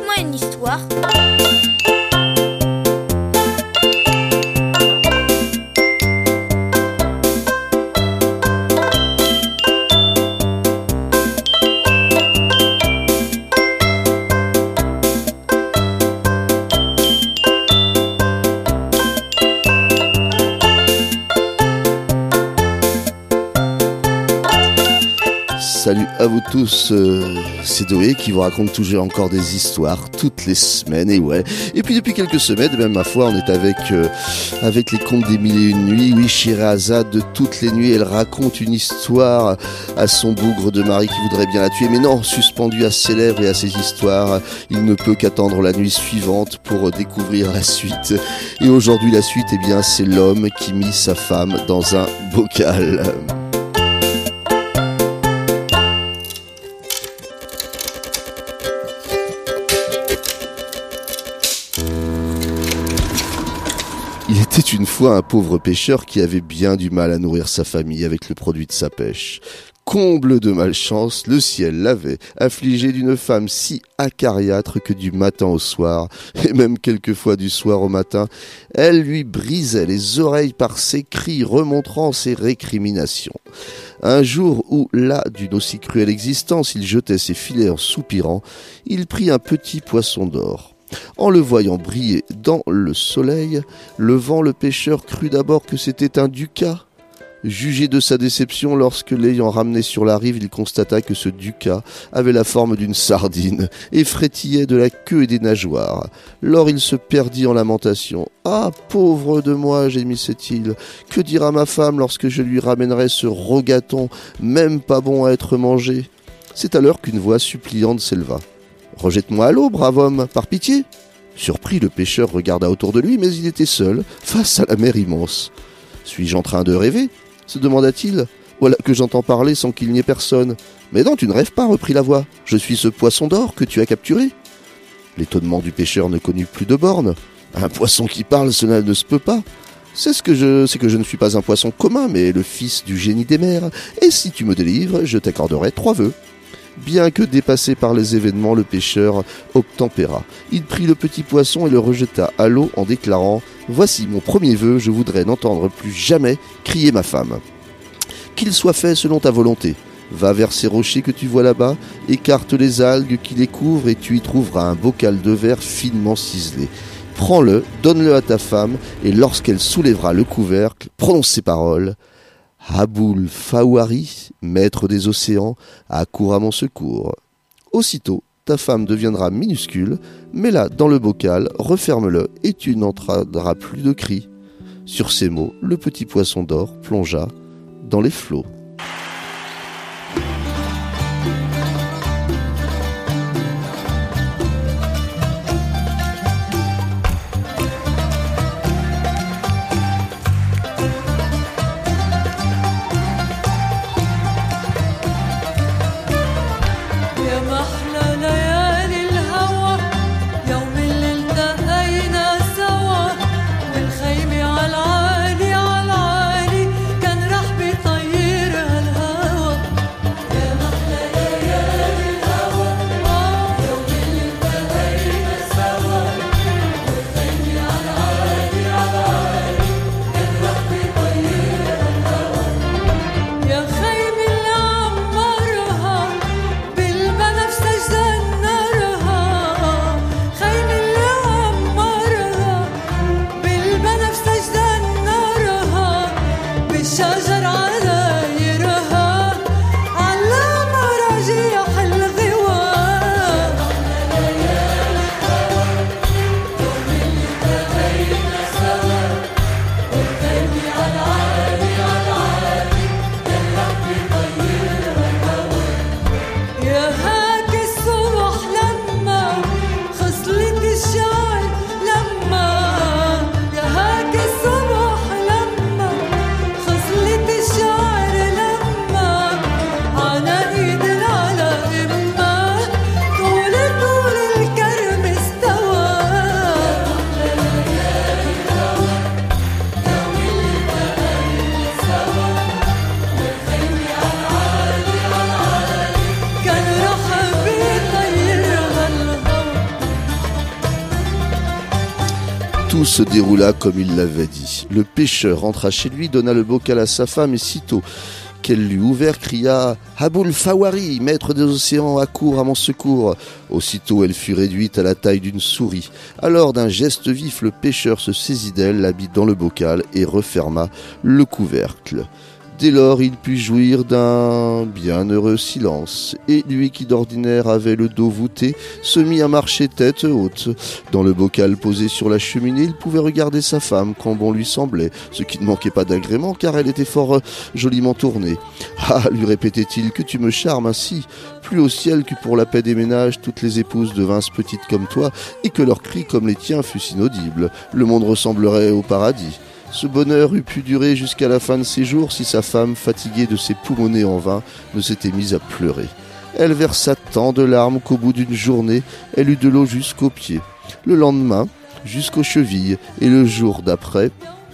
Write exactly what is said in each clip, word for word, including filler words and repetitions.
Raconte-moi une histoire. Salut à vous tous, euh, c'est Doé qui vous raconte toujours encore des histoires toutes les semaines, et ouais. Et puis depuis quelques semaines, même ma foi, on est avec euh, avec les contes des mille et une nuits. Oui, Scheherazade, de toutes les nuits, elle raconte une histoire à son bougre de mari qui voudrait bien la tuer. Mais non, suspendu à ses lèvres et à ses histoires, il ne peut qu'attendre la nuit suivante pour découvrir la suite. Et aujourd'hui, la suite, eh bien, c'est l'homme qui mit sa femme dans un bocal. Il était une fois un pauvre pêcheur qui avait bien du mal à nourrir sa famille avec le produit de sa pêche. Comble de malchance, le ciel l'avait affligé d'une femme si acariâtre que du matin au soir, et même quelquefois du soir au matin, elle lui brisait les oreilles par ses cris remontrant ses récriminations. Un jour où, là d'une aussi cruelle existence, il jetait ses filets en soupirant, il prit un petit poisson d'or. En le voyant briller dans le soleil, levant, le pêcheur crut d'abord que c'était un ducat. Jugé de sa déception, lorsque l'ayant ramené sur la rive, il constata que ce ducat avait la forme d'une sardine et frétillait de la queue et des nageoires. Lors il se perdit en lamentations. « Ah, pauvre de moi, gémissait-il, que dira ma femme lorsque je lui ramènerai ce rogaton, même pas bon à être mangé ?» C'est alors qu'une voix suppliante s'éleva. « Rejette-moi à l'eau, brave homme, par pitié !» Surpris, le pêcheur regarda autour de lui, mais il était seul, face à la mer immense. « Suis-je en train de rêver ?» se demanda-t-il. « Voilà que j'entends parler sans qu'il n'y ait personne. »« Mais non, tu ne rêves pas, reprit la voix. Je suis ce poisson d'or que tu as capturé. » L'étonnement du pêcheur ne connut plus de bornes. « Un poisson qui parle, cela ne se peut pas. C'est ce que je, c'est que je ne suis pas un poisson commun, mais le fils du génie des mers. Et si tu me délivres, je t'accorderai trois vœux. » Bien que dépassé par les événements, le pêcheur obtempéra. Il prit le petit poisson et le rejeta à l'eau en déclarant « Voici mon premier vœu, je voudrais n'entendre plus jamais crier ma femme. Qu'il soit fait selon ta volonté. Va vers ces rochers que tu vois là-bas, écarte les algues qui les couvrent et tu y trouveras un bocal de verre finement ciselé. Prends-le, donne-le à ta femme et lorsqu'elle soulèvera le couvercle, prononce ces paroles. Aboul Fawari, maître des océans, accourt à mon secours. Aussitôt, ta femme deviendra minuscule, mets-la dans le bocal, referme-le et tu n'entendras plus de cris. » Sur ces mots, le petit poisson d'or plongea dans les flots. والخيمة على العالي على العالي كان رح بيطيرها Tout se déroula comme il l'avait dit. Le pêcheur rentra chez lui, donna le bocal à sa femme et sitôt qu'elle l'eut ouvert, cria « Aboul Fawari, maître des océans, accours à mon secours !» Aussitôt elle fut réduite à la taille d'une souris. Alors d'un geste vif, le pêcheur se saisit d'elle, la mit dans le bocal et referma le couvercle. Dès lors, il put jouir d'un bienheureux silence, et lui qui d'ordinaire avait le dos voûté, se mit à marcher tête haute. Dans le bocal posé sur la cheminée, il pouvait regarder sa femme quand bon lui semblait, ce qui ne manquait pas d'agrément car elle était fort joliment tournée. « Ah !» lui répétait-il, « que tu me charmes ainsi !» Plus au ciel que pour la paix des ménages, toutes les épouses devinssent petites comme toi, et que leurs cris comme les tiens fussent inaudibles. Le monde ressemblerait au paradis. Ce bonheur eût pu durer jusqu'à la fin de ses jours si sa femme, fatiguée de ses poumonner en vain, ne s'était mise à pleurer. Elle versa tant de larmes qu'au bout d'une journée, elle eut de l'eau jusqu'aux pieds. Le lendemain, jusqu'aux chevilles, et le jour d'après,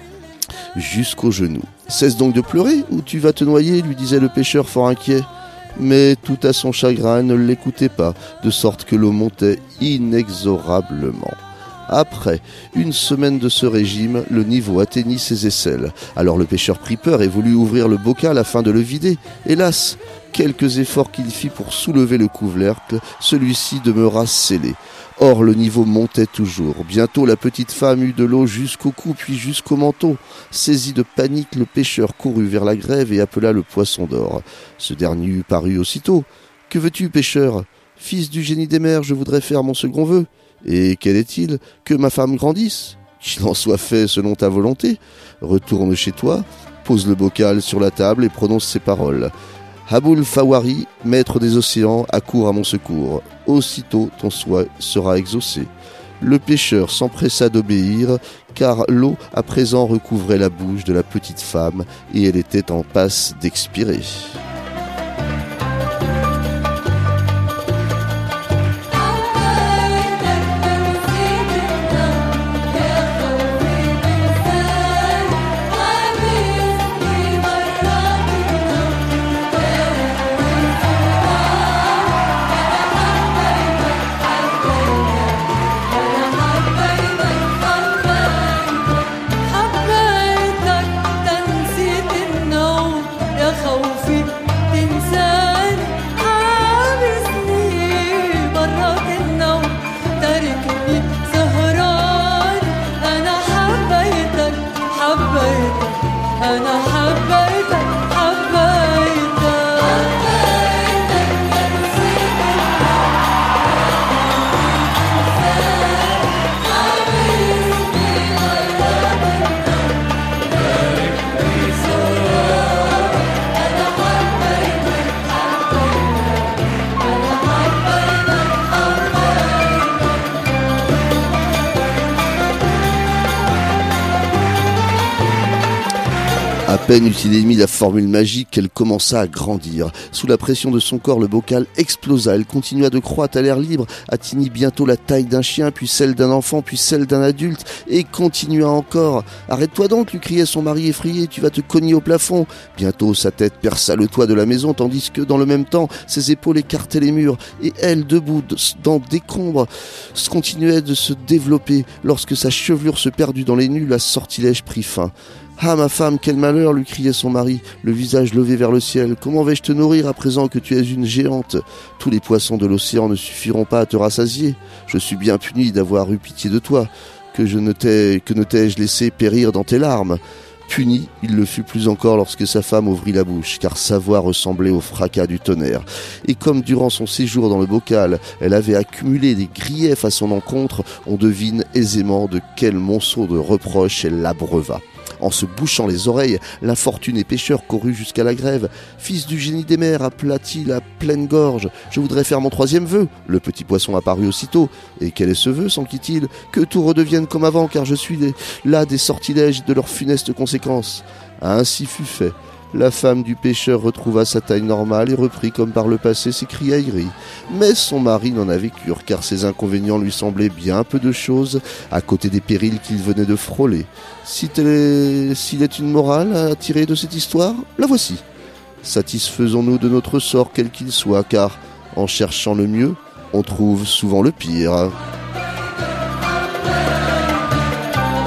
jusqu'aux genoux. « Cesse donc de pleurer, ou tu vas te noyer » lui disait le pêcheur fort inquiet. Mais tout à son chagrin, elle ne l'écoutait pas, de sorte que l'eau montait inexorablement. Après une semaine de ce régime, le niveau atteignit ses aisselles. Alors le pêcheur prit peur et voulut ouvrir le bocal afin de le vider. Hélas, quelques efforts qu'il fit pour soulever le couvercle, celui-ci demeura scellé. Or le niveau montait toujours. Bientôt la petite femme eut de l'eau jusqu'au cou puis jusqu'au menton. Saisi de panique, le pêcheur courut vers la grève et appela le poisson d'or. Ce dernier eut paru aussitôt. « Que veux-tu, pêcheur ? Fils du génie des mers, je voudrais faire mon second vœu. » « Et quel est-il ? Que ma femme grandisse ? Qu'il en soit fait selon ta volonté. Retourne chez toi, pose le bocal sur la table et prononce ces paroles. Aboul Fawari, maître des océans, accours à mon secours. Aussitôt ton souhait sera exaucé. » Le pêcheur s'empressa d'obéir, car l'eau à présent recouvrait la bouche de la petite femme et elle était en passe d'expirer. À peine eut-il émis la formule magique qu'elle commença à grandir. Sous la pression de son corps, le bocal explosa. Elle continua de croître à l'air libre, atteignit bientôt la taille d'un chien, puis celle d'un enfant, puis celle d'un adulte, et continua encore. « Arrête-toi donc !» lui criait son mari effrayé, « tu vas te cogner au plafond !» Bientôt sa tête perça le toit de la maison, tandis que, dans le même temps, ses épaules écartaient les murs, et elle, debout, dans des décombres, continuait de se développer. Lorsque sa chevelure se perdut dans les nues, la sortilège prit fin. « Ah, ma femme, quel malheur !» lui criait son mari, le visage levé vers le ciel. « Comment vais-je te nourrir à présent que tu es une géante ? Tous les poissons de l'océan ne suffiront pas à te rassasier. Je suis bien puni d'avoir eu pitié de toi. Que je ne t'ai, que ne t'ai-je laissé périr dans tes larmes ?» Puni, il le fut plus encore lorsque sa femme ouvrit la bouche, car sa voix ressemblait au fracas du tonnerre. Et comme durant son séjour dans le bocal, elle avait accumulé des griefs à son encontre, on devine aisément de quel monceau de reproches elle l'abreuva. En se bouchant les oreilles, l'infortuné pêcheur courut jusqu'à la grève. « Fils du génie des mers, appela-t-il à pleine gorge, je voudrais faire mon troisième vœu. » Le petit poisson apparut aussitôt. « Et quel est ce vœu ?» s'enquit-il. « Que tout redevienne comme avant, car je suis des, là des sortilèges et de leurs funestes conséquences. » Ainsi fut fait. La femme du pêcheur retrouva sa taille normale et reprit comme par le passé ses criailleries. Mais son mari n'en avait cure, car ses inconvénients lui semblaient bien peu de choses à côté des périls qu'il venait de frôler. Si tel est, s'il est une morale à tirer de cette histoire, la voici. Satisfaisons-nous de notre sort quel qu'il soit, car en cherchant le mieux, on trouve souvent le pire.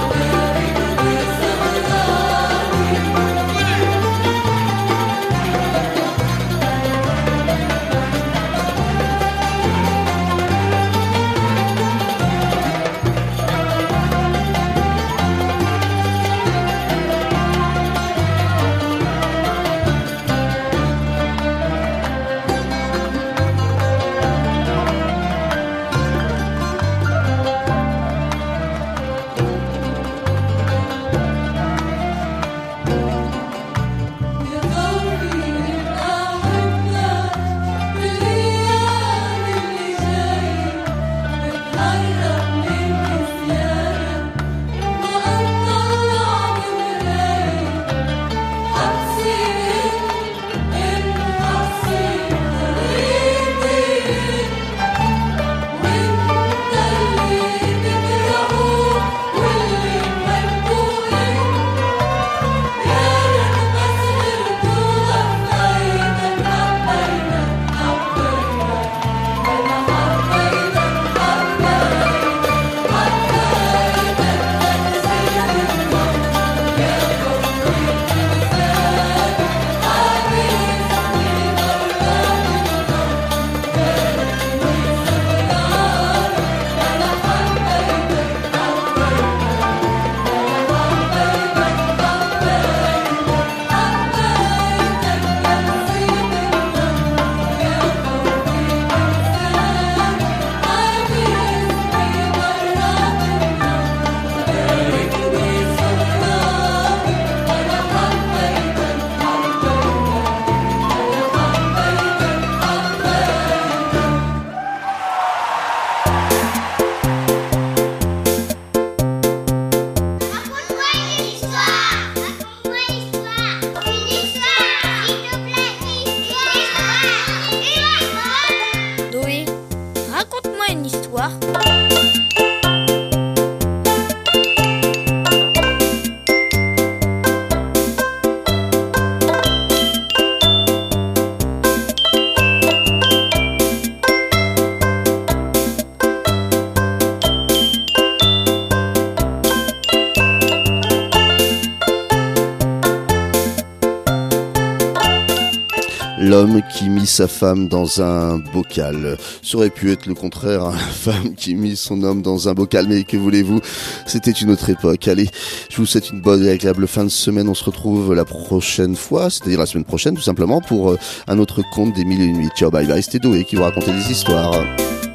L'homme qui mit sa femme dans un bocal. Ça aurait pu être le contraire, hein, la femme qui mit son homme dans un bocal, mais que voulez-vous, c'était une autre époque. Allez, je vous souhaite une bonne et agréable fin de semaine, on se retrouve la prochaine fois, c'est-à-dire la semaine prochaine tout simplement, pour un autre conte des mille et une nuits. Ciao, bye bye, c'était Doé qui vous racontait des histoires.